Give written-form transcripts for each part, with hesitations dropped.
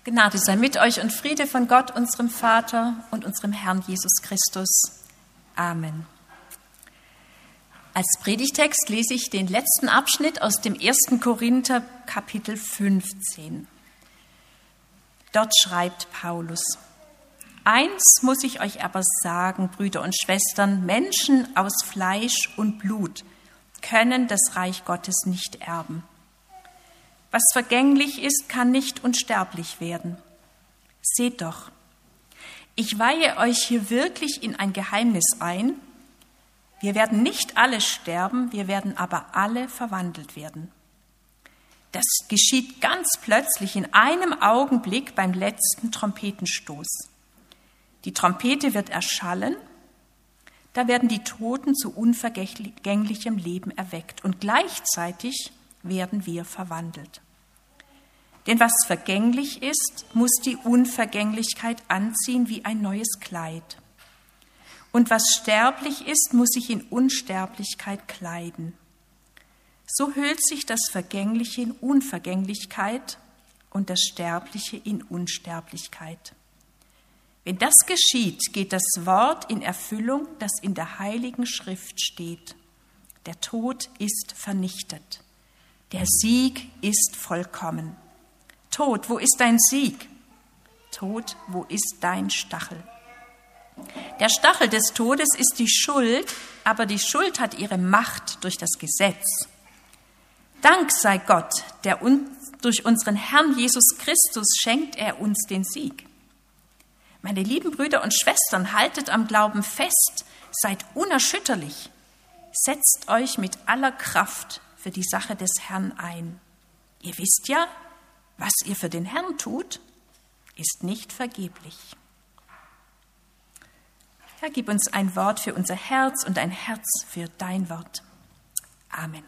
Gnade sei mit euch und Friede von Gott, unserem Vater und unserem Herrn Jesus Christus. Amen. Als Predigtext lese ich den letzten Abschnitt aus dem 1. Korinther, Kapitel 15. Dort schreibt Paulus: Eins muss ich euch aber sagen, Brüder und Schwestern, Menschen aus Fleisch und Blut können das Reich Gottes nicht erben. Was vergänglich ist, kann nicht unsterblich werden. Seht doch, ich weihe euch hier wirklich in ein Geheimnis ein. Wir werden nicht alle sterben, wir werden aber alle verwandelt werden. Das geschieht ganz plötzlich in einem Augenblick beim letzten Trompetenstoß. Die Trompete wird erschallen, da werden die Toten zu unvergänglichem Leben erweckt und gleichzeitig werden wir verwandelt. Denn was vergänglich ist, muss die Unvergänglichkeit anziehen wie ein neues Kleid. Und was sterblich ist, muss sich in Unsterblichkeit kleiden. So hüllt sich das Vergängliche in Unvergänglichkeit und das Sterbliche in Unsterblichkeit. Wenn das geschieht, geht das Wort in Erfüllung, das in der Heiligen Schrift steht. Der Tod ist vernichtet. Der Sieg ist vollkommen. Tod, wo ist dein Sieg? Tod, wo ist dein Stachel? Der Stachel des Todes ist die Schuld, aber die Schuld hat ihre Macht durch das Gesetz. Dank sei Gott, der uns durch unseren Herrn Jesus Christus schenkt er uns den Sieg. Meine lieben Brüder und Schwestern, haltet am Glauben fest, seid unerschütterlich, setzt euch mit aller Kraft für die Sache des Herrn ein. Ihr wisst ja, was ihr für den Herrn tut, ist nicht vergeblich. Herr, gib uns ein Wort für unser Herz und ein Herz für dein Wort. Amen.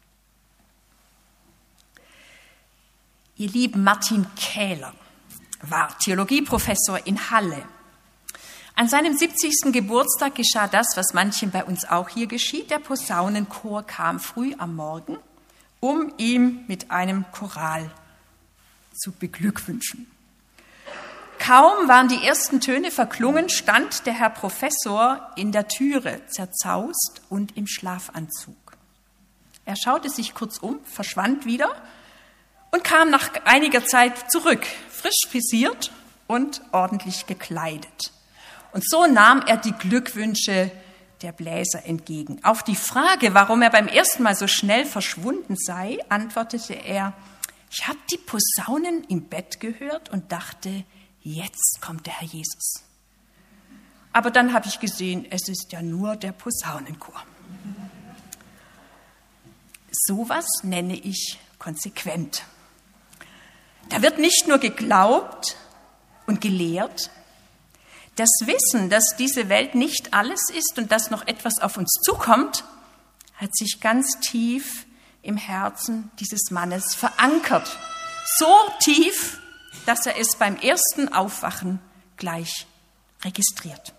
Ihr lieben, Martin Kähler war Theologieprofessor in Halle. An seinem 70. Geburtstag geschah das, was manchen bei uns auch hier geschieht. Der Posaunenchor kam früh am Morgen, um ihm mit einem Choral zu beglückwünschen. Kaum waren die ersten Töne verklungen, stand der Herr Professor in der Türe, zerzaust und im Schlafanzug. Er schaute sich kurz um, verschwand wieder und kam nach einiger Zeit zurück, frisch frisiert und ordentlich gekleidet. Und so nahm er die Glückwünsche der Bläser entgegen. Auf die Frage, warum er beim ersten Mal so schnell verschwunden sei, antwortete er: Ich habe die Posaunen im Bett gehört und dachte, jetzt kommt der Herr Jesus. Aber dann habe ich gesehen, es ist ja nur der Posaunenchor. Sowas nenne ich konsequent. Da wird nicht nur geglaubt und gelehrt. Das Wissen, dass diese Welt nicht alles ist und dass noch etwas auf uns zukommt, hat sich ganz tief im Herzen dieses Mannes verankert. So tief, dass er es beim ersten Aufwachen gleich registriert.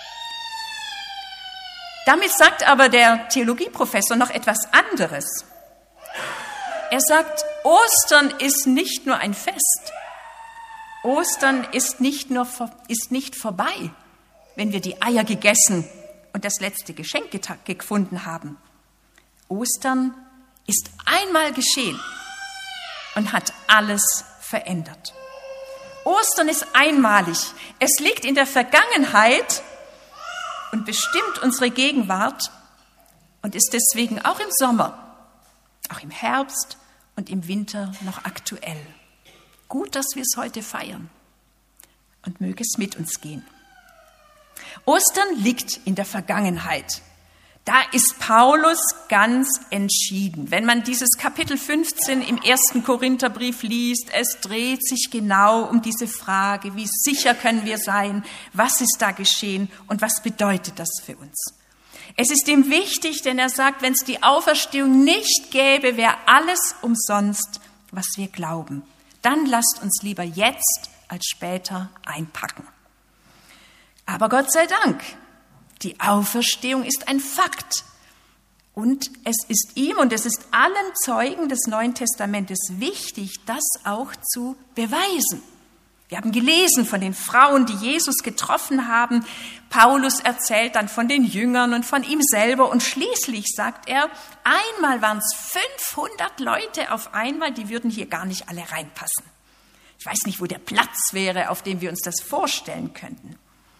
Damit sagt aber der Theologieprofessor noch etwas anderes. Er sagt, Ostern ist nicht nur ein Fest. Ostern ist nicht vorbei, wenn wir die Eier gegessen und das letzte Geschenk gefunden haben. Ostern ist einmal geschehen und hat alles verändert. Ostern ist einmalig. Es liegt in der Vergangenheit und bestimmt unsere Gegenwart und ist deswegen auch im Sommer, auch im Herbst und im Winter noch aktuell. Gut, dass wir es heute feiern und möge es mit uns gehen. Ostern liegt in der Vergangenheit. Da ist Paulus ganz entschieden. Wenn man dieses Kapitel 15 im 1. Korintherbrief liest, es dreht sich genau um diese Frage, wie sicher können wir sein, was ist da geschehen und was bedeutet das für uns. Es ist ihm wichtig, denn er sagt, wenn es die Auferstehung nicht gäbe, wäre alles umsonst, was wir glauben. Dann lasst uns lieber jetzt als später einpacken. Aber Gott sei Dank, die Auferstehung ist ein Fakt. Und es ist ihm und es ist allen Zeugen des Neuen Testamentes wichtig, das auch zu beweisen. Wir haben gelesen von den Frauen, die Jesus getroffen haben. Paulus erzählt dann von den Jüngern und von ihm selber. Und schließlich sagt er, einmal waren es 500 Leute auf einmal, die würden hier gar nicht alle reinpassen. Ich weiß nicht, wo der Platz wäre, auf dem wir uns das vorstellen könnten.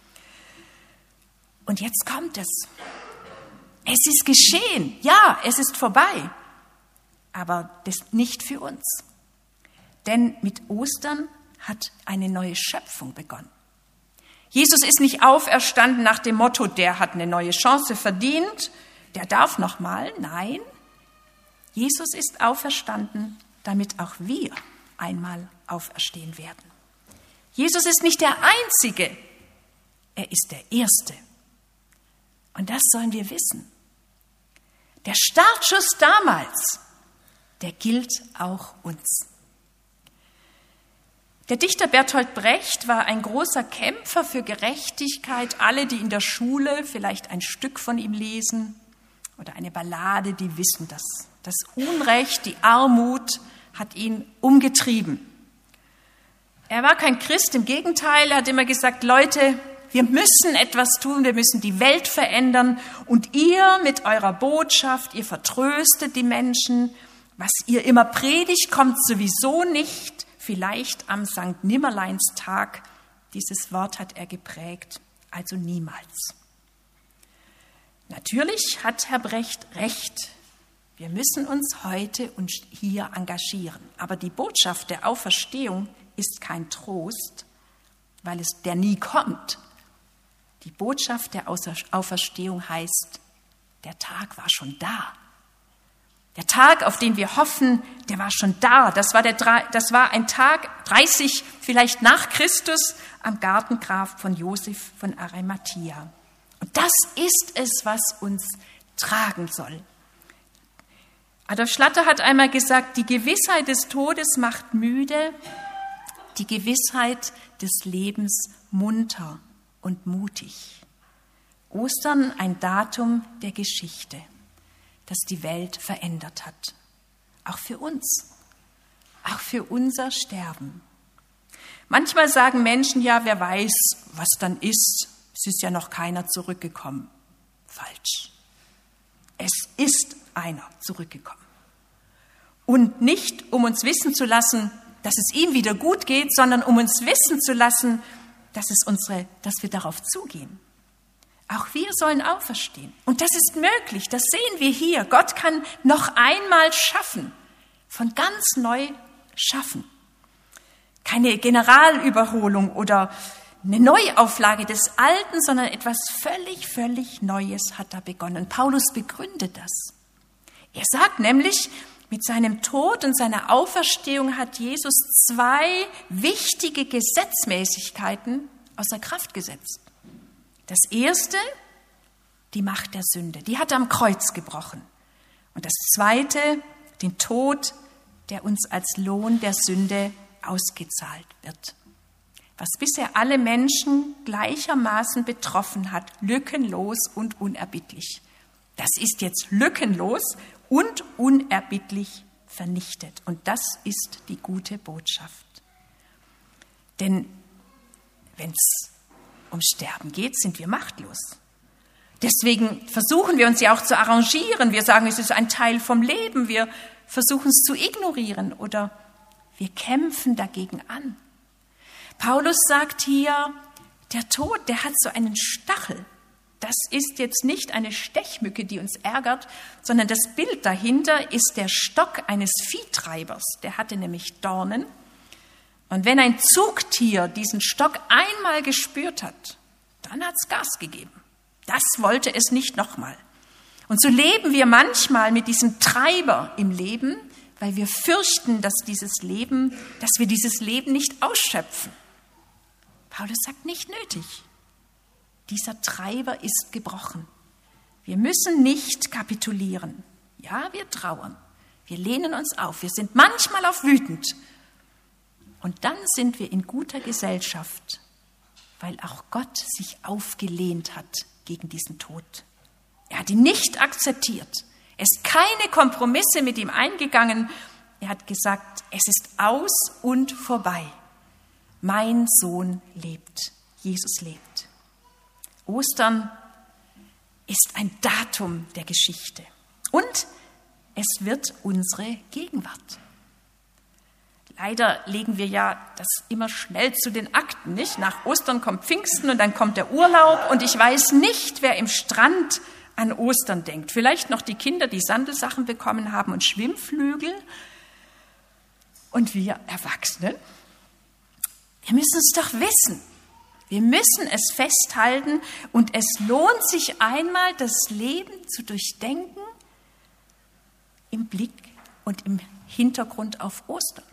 Und jetzt kommt es. Es ist geschehen. Ja, es ist vorbei. Aber das nicht für uns. Denn mit Ostern hat eine neue Schöpfung begonnen. Jesus ist nicht auferstanden nach dem Motto, der hat eine neue Chance verdient, der darf noch mal. Nein, Jesus ist auferstanden, damit auch wir einmal auferstehen werden. Jesus ist nicht der Einzige, er ist der Erste. Und das sollen wir wissen. Der Startschuss damals, der gilt auch uns. Der Dichter Bertolt Brecht war ein großer Kämpfer für Gerechtigkeit. Alle, die in der Schule vielleicht ein Stück von ihm lesen oder eine Ballade, die wissen das. Das Unrecht, die Armut hat ihn umgetrieben. Er war kein Christ, im Gegenteil, er hat immer gesagt, Leute, wir müssen etwas tun, wir müssen die Welt verändern und ihr mit eurer Botschaft, ihr vertröstet die Menschen, was ihr immer predigt, kommt sowieso nicht. Vielleicht am Sankt Nimmerleinstag, dieses Wort hat er geprägt, also niemals. Natürlich hat Herr Brecht recht, wir müssen uns heute und hier engagieren. Aber die Botschaft der Auferstehung ist kein Trost, weil der nie kommt. Die Botschaft der Auferstehung heißt, der Tag war schon da. Der Tag, auf den wir hoffen, der war schon da. Das war ein Tag, 30 vielleicht nach Christus, am Gartengrab von Josef von Arimathea. Und das ist es, was uns tragen soll. Adolf Schlatter hat einmal gesagt, die Gewissheit des Todes macht müde, die Gewissheit des Lebens munter und mutig. Ostern, ein Datum der Geschichte, das die Welt verändert hat. Auch für uns, auch für unser Sterben. Manchmal sagen Menschen, ja, wer weiß, was dann ist. Es ist ja noch keiner zurückgekommen. Falsch. Es ist einer zurückgekommen. Und nicht, um uns wissen zu lassen, dass es ihm wieder gut geht, sondern um uns wissen zu lassen, dass wir darauf zugehen. Auch wir sollen auferstehen. Und das ist möglich, das sehen wir hier. Gott kann noch einmal schaffen, von ganz neu schaffen. Keine Generalüberholung oder eine Neuauflage des Alten, sondern etwas völlig, völlig Neues hat da begonnen. Paulus begründet das. Er sagt nämlich, mit seinem Tod und seiner Auferstehung hat Jesus 2 wichtige Gesetzmäßigkeiten außer Kraft gesetzt. Das erste, die Macht der Sünde, die hat er am Kreuz gebrochen. Und das zweite, den Tod, der uns als Lohn der Sünde ausgezahlt wird. Was bisher alle Menschen gleichermaßen betroffen hat, lückenlos und unerbittlich. Das ist jetzt lückenlos und unerbittlich vernichtet. Und das ist die gute Botschaft. Denn wenn es ums Sterben geht, sind wir machtlos. Deswegen versuchen wir uns ja auch zu arrangieren. Wir sagen, es ist ein Teil vom Leben. Wir versuchen es zu ignorieren oder wir kämpfen dagegen an. Paulus sagt hier, der Tod, der hat so einen Stachel. Das ist jetzt nicht eine Stechmücke, die uns ärgert, sondern das Bild dahinter ist der Stock eines Viehtreibers. Der hatte nämlich Dornen. Und wenn ein Zugtier diesen Stock einmal gespürt hat, dann hat es Gas gegeben. Das wollte es nicht nochmal. Und so leben wir manchmal mit diesem Treiber im Leben, weil wir fürchten, dass wir dieses Leben nicht ausschöpfen. Paulus sagt, nicht nötig. Dieser Treiber ist gebrochen. Wir müssen nicht kapitulieren. Ja, wir trauern. Wir lehnen uns auf. Wir sind manchmal auch wütend. Und dann sind wir in guter Gesellschaft, weil auch Gott sich aufgelehnt hat gegen diesen Tod. Er hat ihn nicht akzeptiert. Er ist keine Kompromisse mit ihm eingegangen. Er hat gesagt, es ist aus und vorbei. Mein Sohn lebt, Jesus lebt. Ostern ist ein Datum der Geschichte und es wird unsere Gegenwart. Leider legen wir ja das immer schnell zu den Akten, nicht? Nach Ostern kommt Pfingsten und dann kommt der Urlaub und ich weiß nicht, wer im Strand an Ostern denkt. Vielleicht noch die Kinder, die Sandelsachen bekommen haben und Schwimmflügel. Und wir Erwachsenen, wir müssen es doch wissen. Wir müssen es festhalten und es lohnt sich einmal, das Leben zu durchdenken im Blick und im Hintergrund auf Ostern.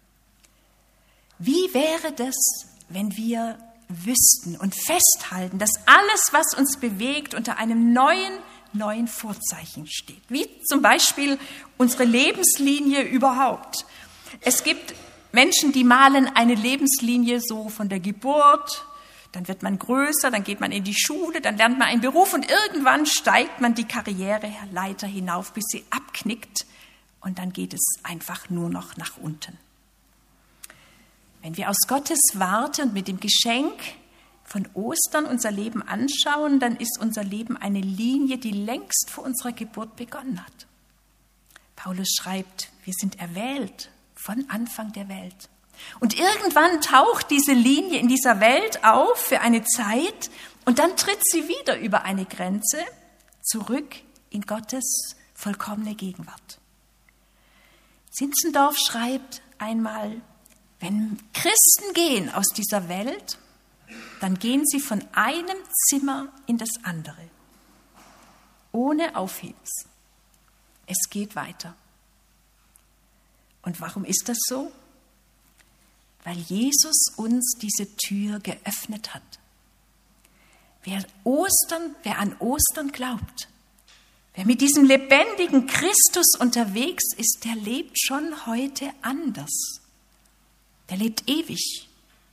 Wie wäre das, wenn wir wüssten und festhalten, dass alles, was uns bewegt, unter einem neuen Vorzeichen steht? Wie zum Beispiel unsere Lebenslinie überhaupt. Es gibt Menschen, die malen eine Lebenslinie so von der Geburt, dann wird man größer, dann geht man in die Schule, dann lernt man einen Beruf und irgendwann steigt man die Karriereleiter hinauf, bis sie abknickt und dann geht es einfach nur noch nach unten. Wenn wir aus Gottes Warte und mit dem Geschenk von Ostern unser Leben anschauen, dann ist unser Leben eine Linie, die längst vor unserer Geburt begonnen hat. Paulus schreibt, wir sind erwählt von Anfang der Welt. Und irgendwann taucht diese Linie in dieser Welt auf für eine Zeit und dann tritt sie wieder über eine Grenze zurück in Gottes vollkommene Gegenwart. Zinzendorf schreibt einmal, wenn Christen gehen aus dieser Welt, dann gehen sie von einem Zimmer in das andere, ohne Aufhebens. Es geht weiter. Und warum ist das so? Weil Jesus uns diese Tür geöffnet hat. Wer an Ostern glaubt, wer mit diesem lebendigen Christus unterwegs ist, der lebt schon heute anders. Der lebt ewig.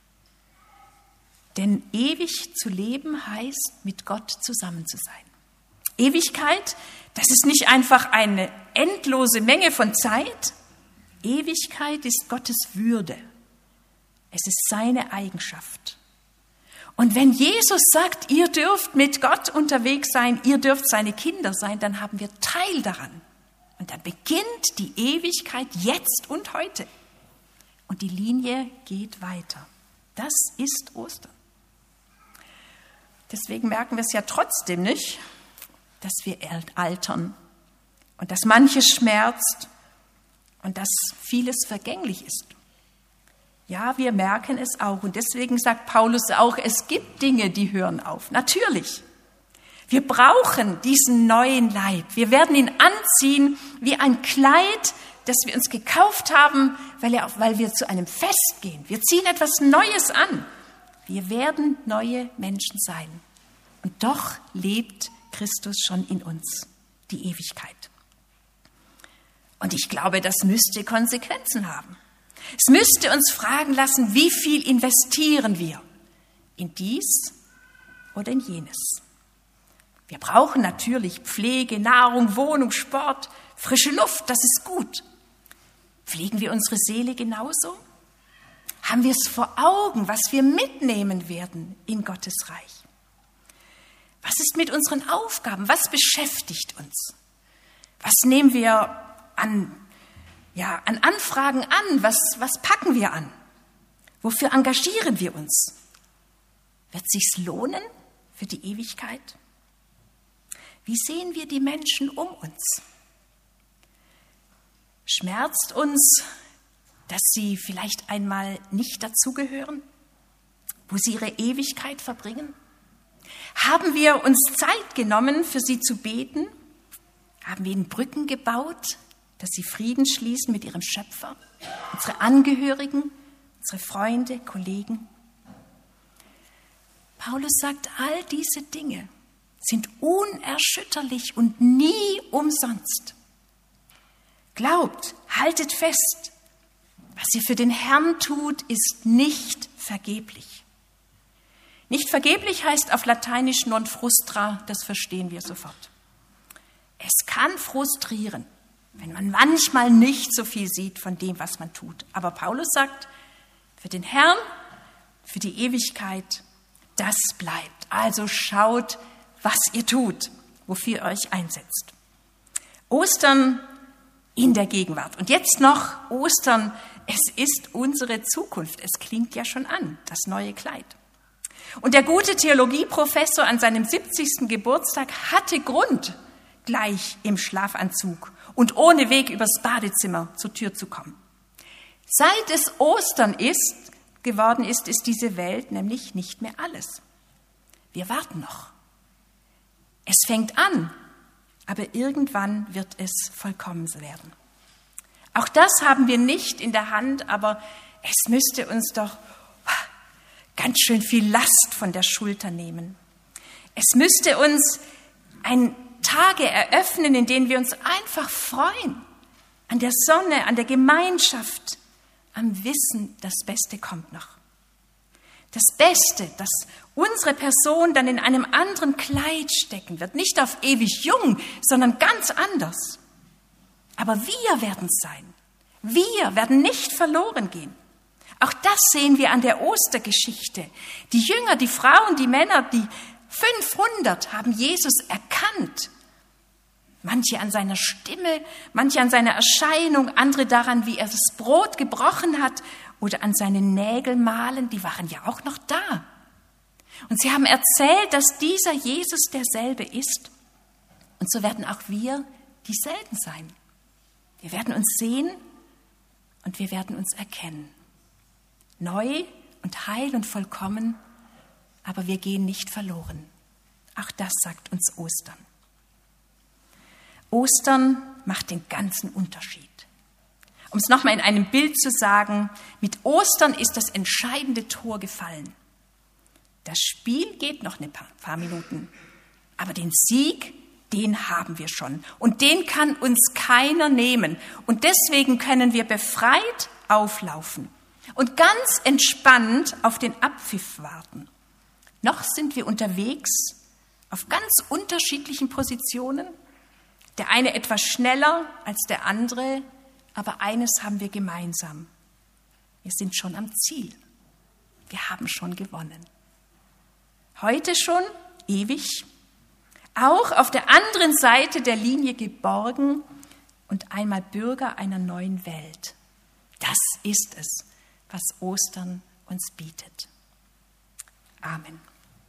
Denn ewig zu leben heißt, mit Gott zusammen zu sein. Ewigkeit, das ist nicht einfach eine endlose Menge von Zeit. Ewigkeit ist Gottes Würde. Es ist seine Eigenschaft. Und wenn Jesus sagt, ihr dürft mit Gott unterwegs sein, ihr dürft seine Kinder sein, dann haben wir Teil daran. Und dann beginnt die Ewigkeit jetzt und heute. Und die Linie geht weiter. Das ist Ostern. Deswegen merken wir es ja trotzdem nicht, dass wir altern und dass manches schmerzt und dass vieles vergänglich ist. Ja, wir merken es auch. Und deswegen sagt Paulus auch, es gibt Dinge, die hören auf. Natürlich. Wir brauchen diesen neuen Leib. Wir werden ihn anziehen wie ein Kleid, das wir uns gekauft haben, weil wir zu einem Fest gehen. Wir ziehen etwas Neues an. Wir werden neue Menschen sein. Und doch lebt Christus schon in uns, die Ewigkeit. Und ich glaube, das müsste Konsequenzen haben. Es müsste uns fragen lassen, wie viel investieren wir in dies oder in jenes. Wir brauchen natürlich Pflege, Nahrung, Wohnung, Sport, frische Luft, das ist gut. Pflegen wir unsere Seele genauso? Haben wir es vor Augen, was wir mitnehmen werden in Gottes Reich? Was ist mit unseren Aufgaben? Was beschäftigt uns? Was nehmen wir an Anfragen an? Was packen wir an? Wofür engagieren wir uns? Wird es sich lohnen für die Ewigkeit? Wie sehen wir die Menschen um uns? Schmerzt uns, dass sie vielleicht einmal nicht dazugehören, wo sie ihre Ewigkeit verbringen? Haben wir uns Zeit genommen, für sie zu beten? Haben wir ihnen Brücken gebaut, dass sie Frieden schließen mit ihrem Schöpfer, unsere Angehörigen, unsere Freunde, Kollegen? Paulus sagt, all diese Dinge sind unerschütterlich und nie umsonst. Glaubt, haltet fest, was ihr für den Herrn tut, ist nicht vergeblich. Nicht vergeblich heißt auf Lateinisch non frustra, das verstehen wir sofort. Es kann frustrieren, wenn man manchmal nicht so viel sieht von dem, was man tut. Aber Paulus sagt, für den Herrn für die Ewigkeit, das bleibt. Also schaut, was ihr tut, wofür ihr euch einsetzt. Ostern in der Gegenwart. Und jetzt noch Ostern, es ist unsere Zukunft. Es klingt ja schon an, das neue Kleid. Und der gute Theologieprofessor an seinem 70. Geburtstag hatte Grund, gleich im Schlafanzug und ohne Weg übers Badezimmer zur Tür zu kommen. Seit es Ostern geworden ist diese Welt nämlich nicht mehr alles. Wir warten noch. Es fängt an, aber irgendwann wird es vollkommen werden. Auch das haben wir nicht in der Hand, aber es müsste uns doch ganz schön viel Last von der Schulter nehmen. Es müsste uns Tage eröffnen, in denen wir uns einfach freuen. An der Sonne, an der Gemeinschaft, am Wissen, das Beste kommt noch. Das Beste, dass unsere Person dann in einem anderen Kleid stecken wird. Nicht auf ewig jung, sondern ganz anders. Aber wir werden es sein. Wir werden nicht verloren gehen. Auch das sehen wir an der Ostergeschichte. Die Jünger, die Frauen, die Männer, die 500 haben Jesus erkannt. Manche an seiner Stimme, manche an seiner Erscheinung, andere daran, wie er das Brot gebrochen hat oder an seinen Nägelmalen, die waren ja auch noch da. Und sie haben erzählt, dass dieser Jesus derselbe ist. Und so werden auch wir dieselben sein. Wir werden uns sehen und wir werden uns erkennen. Neu und heil und vollkommen, aber wir gehen nicht verloren. Auch das sagt uns Ostern. Ostern macht den ganzen Unterschied. Um es nochmal in einem Bild zu sagen, mit Ostern ist das entscheidende Tor gefallen. Das Spiel geht noch ein paar Minuten, aber den Sieg, den haben wir schon. Und den kann uns keiner nehmen. Und deswegen können wir befreit auflaufen und ganz entspannt auf den Abpfiff warten. Noch sind wir unterwegs auf ganz unterschiedlichen Positionen. Der eine etwas schneller als der andere, aber eines haben wir gemeinsam. Wir sind schon am Ziel. Wir haben schon gewonnen. Heute schon, ewig, auch auf der anderen Seite der Linie geborgen und einmal Bürger einer neuen Welt. Das ist es, was Ostern uns bietet. Amen.